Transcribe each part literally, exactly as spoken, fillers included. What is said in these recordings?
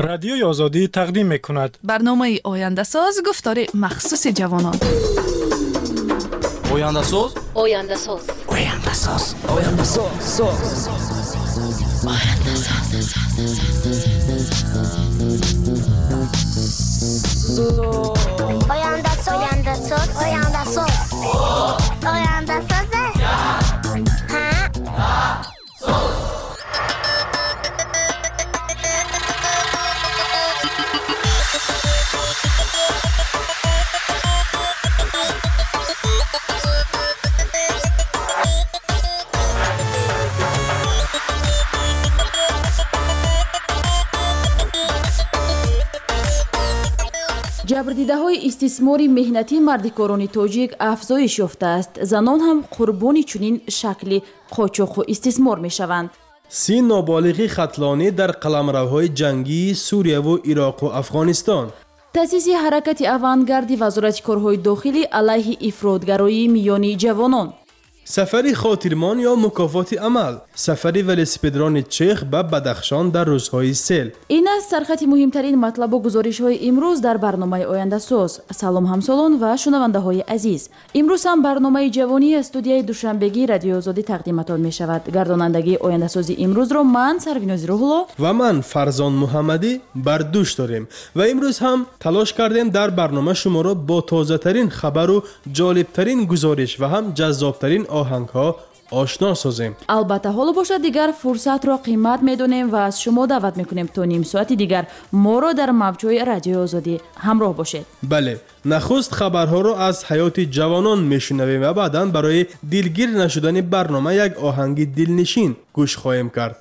رادیوی آزادی تقدیم می‌کند. برنامه آینده ساز گفتار مخصوص جوانان. آینده ساز آینده ساز آینده ساز آینده ساز آینده ساز آینده ساز آینده ساز آینده ساز آینده ساز جبردیده‌های استثماری مهنتی مرد کارانی تاجیک افزایش یافته است. زنان هم قربانی چنین شکل قاچاق و استثمار می‌شوند. سی نابالغی قتلانی در قلمروهای جنگی سوریه و عراق و افغانستان. تأسیس حرکت اوانگاردی وزارت کارهای داخلی علیه افراطگرایی میان جوانان. سفری خاطرمان یا مکافات عمل. سفری ولسپدران چخ به بدخشان در روزهای سیل. این است سرخط مهمترین مطلب و گزارش‌های امروز در برنامه آینده ساز. سلام همسالان و شنونده‌های عزیز. امروز هم برنامه جوانی استودیوی دوشنبگی رادیو آزادی تقدیمتان می‌شود. گردانندگی آینده سازی امروز را من سرویناز روح‌الله و من فرزان محمدی بر دوش داریم و امروز هم تلاش کردیم در برنامه شما را با تازه‌ترین خبر و جالب‌ترین گزارش و هم جذاب‌ترین آهنگ ها آشنا سازیم. البته حالا باشد دیگر فرصت را قیمت میدونیم و از شما دعوت میکنیم تا نیم ساعت دیگر ما را در موجهای رادیو آزادی همراه باشید. بله، نخست خبرها را از حیات جوانان میشنویم و بعداً برای دلگیر نشدن برنامه یک آهنگ دلنشین گوش خواهیم کرد.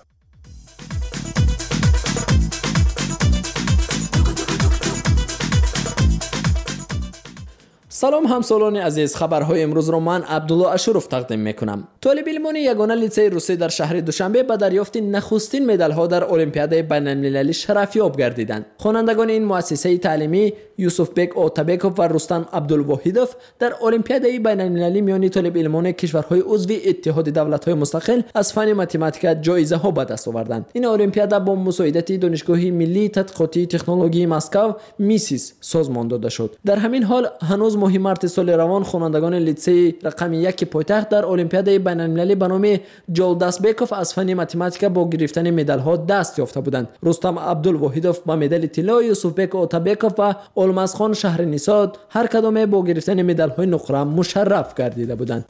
سلام همسالان عزیز، خبرهای امروز را من عبدالله اشرف تقدیم میکنم. طالب علمان یگانه لیسه روسی در شهر دوشنبه به دریافت نخستین مدال ها در المپیاد بین المللی شرفیاب گردیدند. خوانندگان این مؤسسه تعلیمی یوسف بک اوتابکوف و رستم عبدالواحدوف در المپیاد بین المللی میان طالب علمان کشورهای عضو اتحاد دولت‌های مستقل از فن متماتیک جایزه ها به دست آوردند. این المپیاد با مساعدت دانشگاه ملی تحقیقاتی تکنولوژی مسکو میسیس سازمان داده شد. در همین حال هنوز ماه مارت سال روان خوانندگان لیسه رقم یک پایتخت در المپیاد بین المللی به نام جولداسبکوف از فن متماتیک با گرفتن مدال ها دست یافته بودند. رستم عبدالواحدوف با مدال طلا، یوسف بک اوتابکوف و المازخان شهرنیساد هر کدام با گرفتن مدال های نقره مشرف گردیده بودند.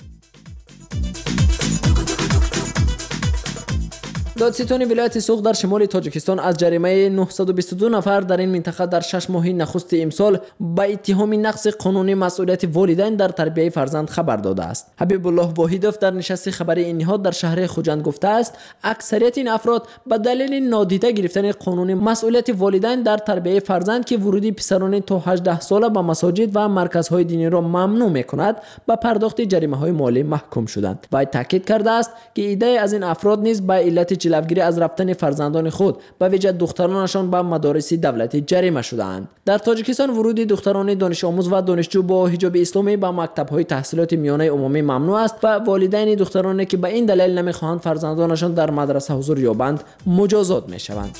دادستان ولایت سوق در شمال تاجیکستان از جریمه نهصد و بیست و دو نفر در این منطقه در شش ماه نخست امسال با اتهام نقض قانونی مسئولیت والدین در تربیت فرزند خبر داده است. حبیب الله واحدوف در نشست خبری این نهاد در شهر خوجند گفته است اکثریت این افراد به دلیل نادیده گرفتن قانونی مسئولیت والدین در تربیت فرزند که ورود پسران تا هجده ساله به مساجد و مرکزهای دینی را ممنوع می‌کند به پرداخت جریمه‌های مالی محکوم شدند. و تاکید کرده است که ایده از این افراد نیز به علت جلوگیری از رفتن فرزندان خود به ویژه دخترانشان به مدارس دولتی جریمه شده‌اند. در تاجیکستان ورود دختران دانش آموز و دانشجو با حجاب اسلامی به مکتب‌های تحصیلات میانه عمومی ممنوع است و والدین دخترانی که به این دلیل نمی‌خواهند فرزندانشان در مدرسه حضور یابند مجازات می‌شوند.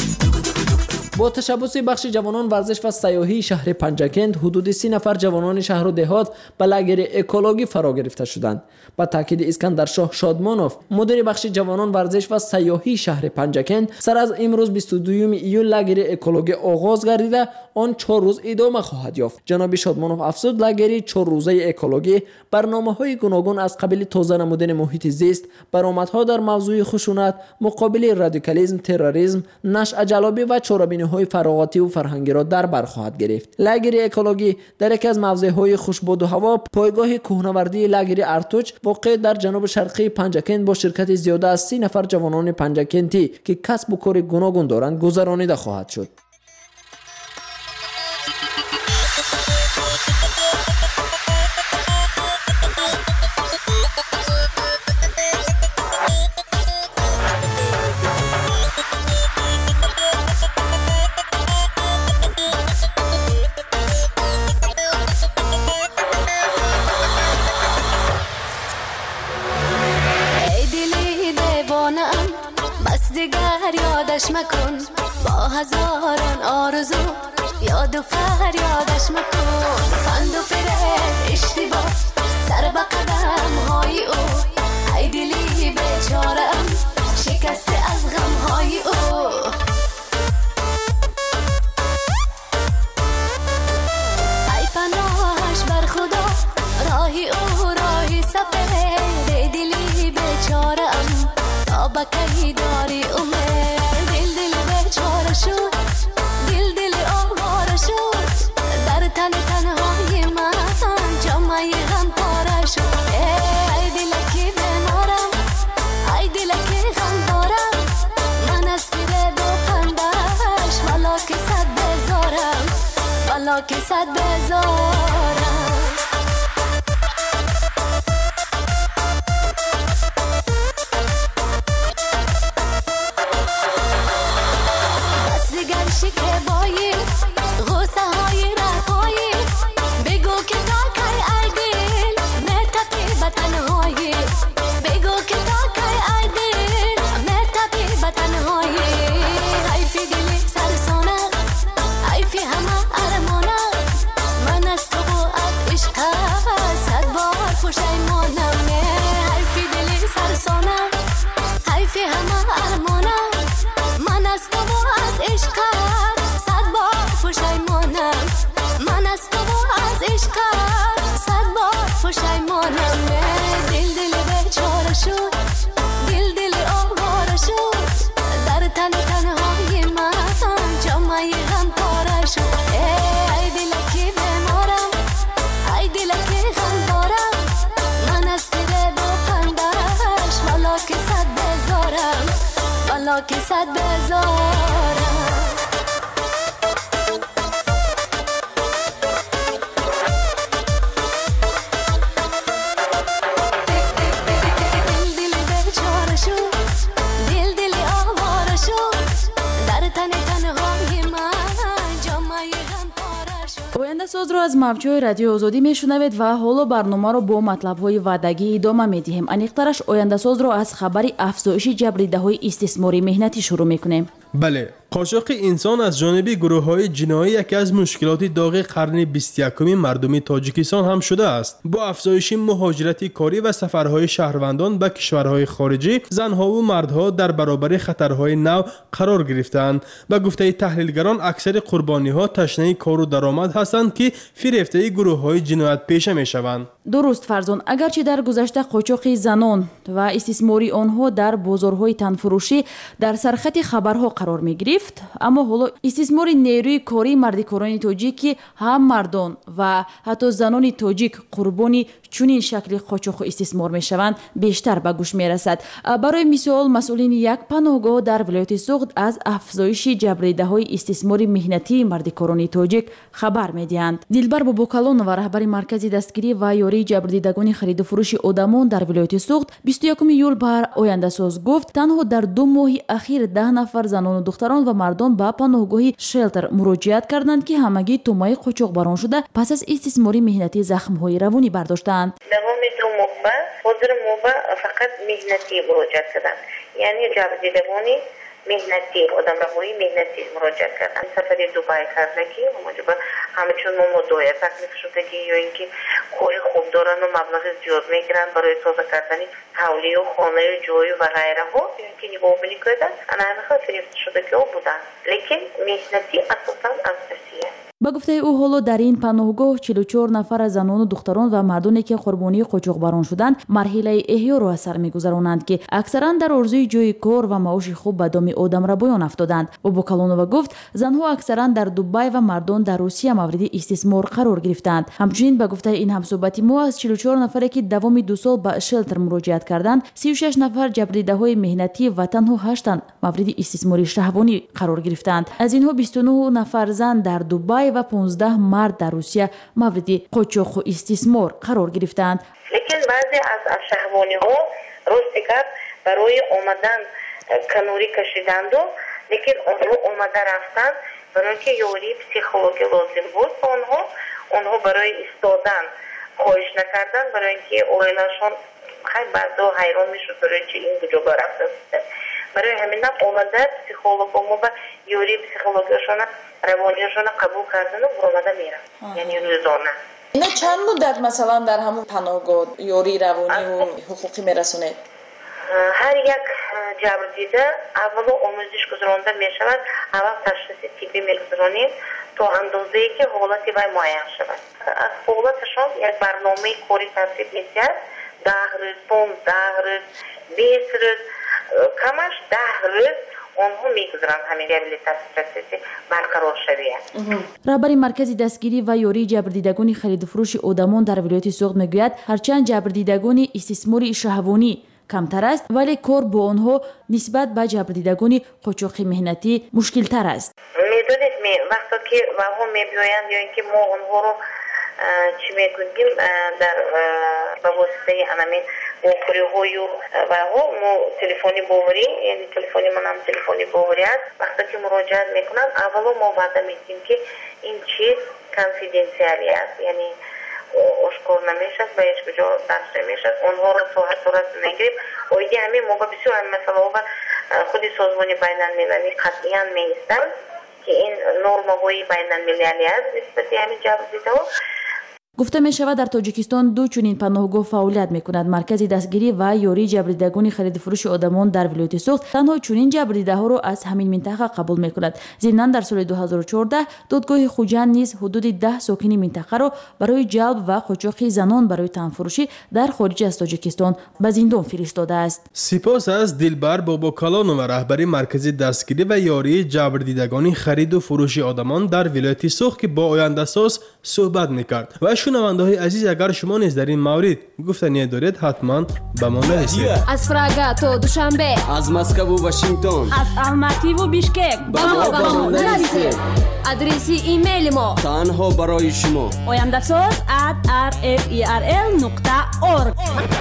با تشبث بخش جوانان ورزش و سیاحی شهر پنجکند حدود سی نفر جوانان شهر و دهات به لاگر اکولوژی فرا گرفته شدند. با تاکید اسکندر شاه شادمانوف مدیر بخش جوانان ورزش و سیاحی شهر پنجکند سر از امروز بیست و دوم ایول لاگر اکولوژی آغاز گردیده آن چهار روز ادامه خواهد یافت. جناب شادمانوف افزود لاگر چهار روزه اکولوژی برنامه‌های گوناگون از قبیل تازه نمودن محیط زیست، برآمدها در موضوع خشونت، مقابله رادیکالیسم، تروریسم، نشء جلابی و چاره‌بینی‌های فراغتی و فرهنگی را در بر خواهد گرفت. لاگر اکولوژی در یکی از موضع‌های خوشبود و هوا پایگاه کوهنوردی لاگر ارتوچ واقع در جنوب شرقی پنجکند با شرکت زیاده از سی نفر جوانان پنجکندی که کسب و کار گوناگون دارند گذرانیده خواهد شد. دیگر یادش مکن با هزاران آرزو یاد و فریادش مکن فند و فریب اشتباه سر به قدم های او ای دلی بیچارم شکسته از غم های او ای پناهش بر خدا راهی او راهی سفر دلی بیچارم تا بکی داری امید دل دل بیچاره شد دل دل آواره شد در تن تنهای من جامعه غم پاره شد ای دلکی بیمارم ای دلکی غم دارم من از پیر دو خندش والا که صد بزارم والا که صد بزارم شکه بایی غصه های رهایی بگو که تا کی ای دل متپی به تنهایی بگو که تا کی ای دل متپی به تنهایی ای فی دلی سرسانه ای فی همه ارمانه من از تو و از عشق صد بار پشیمانم ای فی دلی سرسانه ای فی همه ارمانه من از تو و از عشق صد بار پشیمانم من از تو و از عشق صد بار پشیمانم دل دل بیچاره شد دل دل آواره شد در تن تنهای من جامعه غم پاره شد ای دلکی بیمارم ای دلکی غم دارم من از پیر دو خندش والا که صد بزارم والا که صد بزارم ояндасозро аз мавҷҳои радиои озодӣ мешунавед ва ҳоло барномаро бо матлабҳои ваъдагӣ идома медиҳем. аниқтараш ояндасозро аз хабари афзоиши ҷабридаҳои истисмори меҳнатӣ шурӯъ мекунем. бале қошоқи инсон аз ҷониби гурӯҳҳои ҷиноӣ яке аз мушкилоти доғи қарни бисту якуми мардуми тоҷикистон ҳам шудааст. бо афзоиши муҳоҷирати корӣ ва сафарҳои шаҳрвандон ба кишварҳои хориҷӣ занҳову мардҳо дар баробари хатарҳои нав қарор гирифтаанд. ба гуфтаи таҳлилгарон аксари қурбониҳо ташнаи кору даромад ҳастанд ки фирефтаи гурӯҳҳои ҷиноятпеша мешаванд. дуруст фарзон, агарчи дар гузашта қочоқи занон ва истисмори онҳо дар бозорҳои танфурӯшӣ дар сархати хабарҳо қарор мегирифт, аммо ҳоло истисмори нерӯи кории мардикорони тоҷик ки ҳам мардон ва ҳатто занони тоҷик қурбони чунин шакли қочоқу истисмор мешаванд бештар ба гӯш мерасад. барои мисол масъулини як паноҳгоҳ дар вилояти суғд аз афзоиши ҷабридаҳои истисмори меҳнатии мардикорони тоҷик хабар медиҳанд. дилбар бобокалонова, раҳбари маркази дастгирӣ ва ёрии ҷабрдидагони хариду фурӯши одамон дар вилояти суғд бисту якуми июл ба ояндасоз гуфт, танҳо дар ду моҳи ахир даҳ нафар занону духтарон ва мардон ба паноҳгоҳи шелтер муроҷиат карданд ки ҳамагӣ тӯмаи қочоқбарон шуда пас аз истисмори меҳнатӣ захмҳои равонӣ бардоштаанд. давоми ду моҳ ба ҳозир мо ба фақат меҳнатӣ муроҷиат карданд, яъне ҷабрдидагони меҳнатӣ, одамравои меҳнатӣ муроҷиат карданд. сафари дубай кардаки ҳамаҷоба ҳамачун мо мудоя таклиф шудаги ё ин ки кори хуб дорану маблағи зиёд мегиранд барои тоза кардани ҳавлию хонаю ҷою ва ғайраҳо, ё ин ки нигоҳубинӣ карданд анаҳо фирифта шудагиҳо буданд, лекин меҳнатӣ асосан аз Россия. ба гуфтаи ӯ ҳоло дар ин паноҳгоҳ чилу чор нафар аз занону духтарон ва мардоне ки қурбонии қочоқбарон шуданд марҳилаи эҳёро аз сар мегузаронанд ки аксаран дар орзуи ҷойи кор ва маоши хуб ба доми одамрабоён афтоданд. бобокалонова гуфт, занҳо аксаран дар дубай ва мардон дар русия мавриди истисмор қарор гирифтанд. ҳамчунин ба гуфтаи ин ҳамсӯҳбати мо аз чилу чор нафаре ки давоми ду сол ба шелтер муроҷиат карданд, сию шаш нафар ҷабридаҳои меҳнатӣ ва танҳо ҳаштан мавриди истисмори шаҳвонӣ қарор гирифтанд. аз инҳо бисту нӯҳ нафар зан дар дубай ва понздаҳ мард дар русия мавриди қочоқу истисмор қарор гирифтанд. лекин баъзе аз шаҳвониҳо рости гап барои омадан канорӣ кашиданду, лекин онҳо омада рафтанд барои ки ёрии психологӣ лозим буд ба онҳо. онҳо барои истодан хоҳиш накарданд, барои ки оилашон хай баъдо ҳайрон мешуд барои чи ин куҷо рафтааст. برای همین هم اومده پسیخولوگمو و یوری پسیخولوگیشون روانیشون قبول کردن و اومده میرن، یعنی روزانه. اینا چند مدت مثلا در همون پناهگاه یوری روانی و حقوقی میرسونه؟ هر یک جبر دیده اول آموزش گذرانده می شود، اول تشخیص طبی میگذرانیم تا اندازه‌ای که حالتی وی معین شود. از حالتشان یک برنامه کاری ترتیب می‌دهد، ده روز، پانزده روز، بیست روز، کمش ده روز آنها میگذرند همین ریابیلیتاسیون برقرار شوید. رهبر مرکز دستگیری و یاری جبردیدگان خرید و فروش آدمان در ولایت سوغد میگوید هرچند جبردیدگان استثمار شهوانی کمتر است ولی کار با آنها نسبت به جبردیدگان قاچاق مهنتی مشکل تر است. میدونید می وقتی که وها میبیایند یا اینکه ما آنها رو چی میگوییم در به واسطه همین موکوری‌های و ها ما تلفنی باوری، یعنی تلفنی من هم تلفنی باوری است. وقتی که مراجعت میکنن اولا ما وعده میدیم که این چیز کانفیدنسیالی است، یعنی اشکار نمیشد و هیچ کجا درس نمیشد، آنها را صورت صورت نگیریم. و ایده همین موقع بسیار مثلا و خود سازمان بین المللی قطعیاً میستن که این نرم‌های بین المللی است نسبت همین جبردیده‌ها. گفته می شود در تاجیکستان دو چنین پناهگاه فعالیت می کند. مرکز دستگیری و یاری جبردیدگان خرید و فروش آدمان در ولایت سوغد تنها چنین جبردیده ها را از همین منطقه قبول می کند. ضمناً در سال دو هزار و چهارده دادگاه خوجند نیز حدود ده ساکن منطقه را برای جلب و قاچاق زنان برای تنفروشی در خارج از تاجیکستان به زندان فرستاده است. سپاس از دلبر باباکالان و رهبر مرکز دستگیری و یاری جبردیدگان خرید و فروش آدمان در ولایت سوغد که با آینده ساز صحبت میکرد. و شنونده های عزیز اگر شما نیز در این مورد گفتنی دارید حتما به ما نویسید. از پراگا تا دوشنبه، از مسکو و واشنگتن، از الماتی و بیشکک با ما با ما نویسید. آدرس ایمیل ما تنها برای شما oyandasos at r f e r l نقطه org.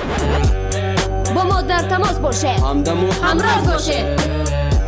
با ما در تماس باشه، همراه باشه.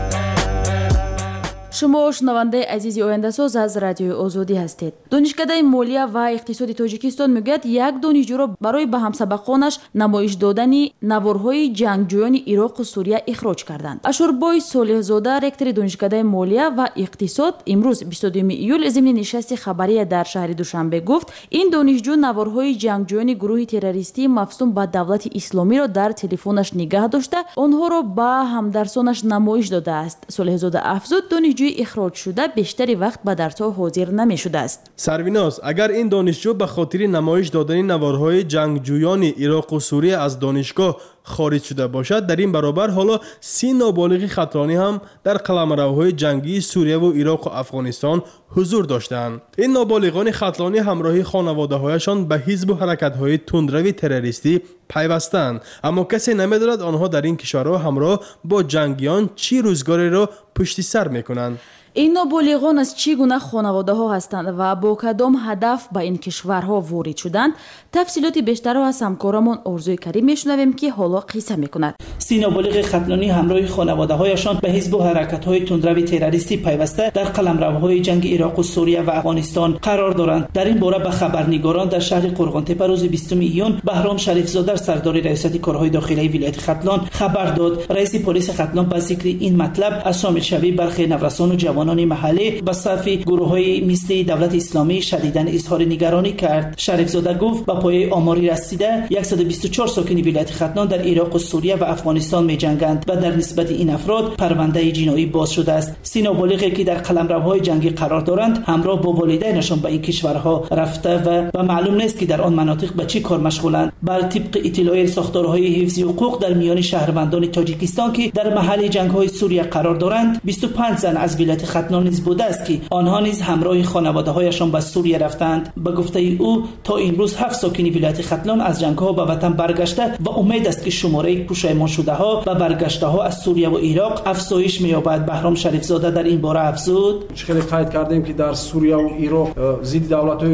شما شنونده عزیزی آینده ساز از رادیو آزادی هستید. دانشکده مالیه و اقتصاد تاجیکستان میگوید یک دانشجو را برای به همسبقانش نمایش دادن نوارهای جنگجویان عراق و سوریه اخراج کردند. اشوربای صالح‌زاده رکتور دانشکده مالیه و اقتصاد امروز بیست و دوم ایول ضمن نشست خبری در شهر دوشنبه گفت این دانشجو نوارهای جنگجویان گروه تروریستی مفصول به دولت اسلامی را در تلفنش نگاه داشته آنها را به همدرسانش نمایش داده است. صالح‌زاده افزود دانشجو اخراج شده بیشتری وقت به درس‌ها حاضر نمی‌شده است. سرویناز اگر این دانشجو به خاطر نمایش دادن نوارهای جنگجویان عراق و سوریه از دانشگاه خارج شده باشد در این برابر حالا سی نابالغ خطرانی هم در قلمروهای جنگی سوریه و عراق و افغانستان حضور داشتند. این نابالغان خطرانی همراهی خانواده‌هایشان به حزب و حرکت‌های تندروی تروریستی پیوستند، اما کسی نمی‌داند آنها در این کشورها همراه با جنگیان چی روزگاری را پشت سر می‌کنند. این نابالغان از چی گونه خانواده ها هستند و با کدام هدف به این کشورها وارد شدند؟ تفصیلات بیشتر را از همکارمون آرزوی کریم میشنویم که حالا قصه میکند. سی نابالغ خطرانی همراه خانواده هایشان به حزب و حرکت های تندروی تروریستی پیوسته در قلمروهای جنگ عراق و سوریه و افغانستان قرار دارند. در این باره به خبرنگاران در شهر قرغانتپه روز بیستم ایون بهرام شریفزاده سردار ریاست کارهای داخلی ولایت ختلان خبر داد. رئیس پلیس ختلان به ذکر این مطلب از شامل شوی برخی نورسان و جوانان محلی به صف گروه‌های مثل دولت اسلامی شدیداً اظهار نگرانی کرد. شریفزاده گفت با پایه آماری رسیده صد و بیست و چهار ساکن ولایت ختلان در عراق و سوریه و افغانستان می‌جنگند و در نسبت این افراد پرونده جنایی باز شده است. سی نابالغی که در قلمروهای جنگی قرار دارند همراه با والدینشان به این کشورها رفته و و معلوم نیست که در آن مناطق به چه کار مشغولند. بر طبق اطلاع ساختارهای حفظ حقوق در میان شهروندان تاجیکستان که در محل جنگ‌های سوریه قرار دارند بیست و پنج زن از ولایت ختلان نیز بوده است که آنها نیز همراه خانواده‌هایشان به سوریه رفتند. به گفته او تا امروز هفت ساکن ولایت ختلان از جنگ‌ها به وطن برگشته و امید است که شماره پشیمان شده‌ها و برگشته‌ها از سوریه و عراق افزایش می‌یابد. بهرام شریفزاده در این باره افزود: خیلی قید کردیم که در سوریه و عراق ضد دولت‌های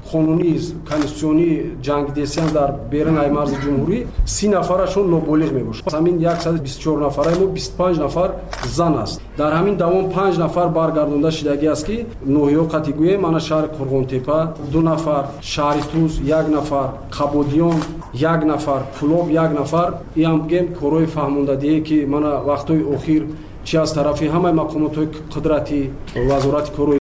қонунӣ конститутсионӣ ҷангидесиям дар берунаи марзи ҷумҳурӣ си нафарашон ноболиғ мебошад. ҳамин сад и бисту чор нафараи мо бисту панҷ нафар зан аст. дар ҳамин давом панҷ нафар баргардонда шудагӣ аст ки ноҳиё қатъи гӯем ана шаҳри Қурғонтепа ду нафар, шаҳри Туз як нафар, Қабодиён як нафар, Пулоб як нафар. ин ҳам бигем корои фаҳмондадие ки мана вақтҳои охир чи аз тарафи ҳамаи мақомотҳои қудрати вазорати кору